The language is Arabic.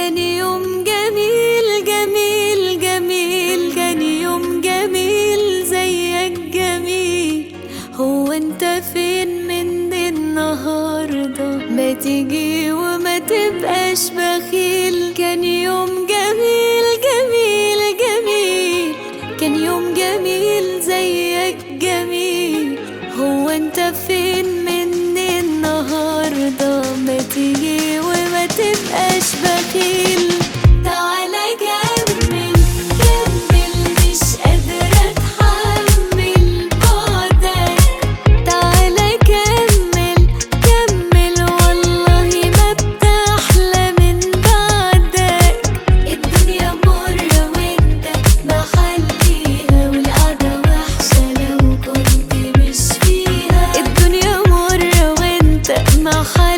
كان يوم جميل جميل جميل، كان يوم جميل زيك جميل. هو انت فين من النهاردة؟ ما تيجي وما تبقاش بخيل. كان يوم جميل جميل جميل، كان يوم جميل زيك جميل. هو انت فين من النهاردة؟ ما تيجي وما تبقاش بخيل. تعالى كمل كمل، مش قادرة اتحمل بعدك. تعالى كمل كمل، والله ما بتحلى من بعدك. الدنيا مرة وانت محليها، والقعدة وحشة لو كنت مش فيها. الدنيا مرة وانت محليها،